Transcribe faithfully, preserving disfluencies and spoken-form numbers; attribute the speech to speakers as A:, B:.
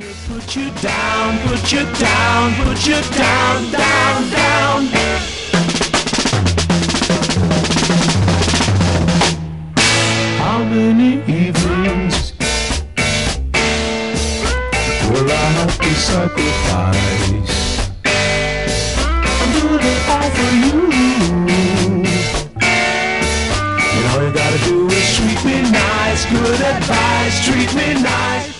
A: Put you down, put you down, put you down, down, down. How many evenings will I have to sacrifice? I'm doing it all for you. And all you gotta do is treat me nice, good advice, treat me nice.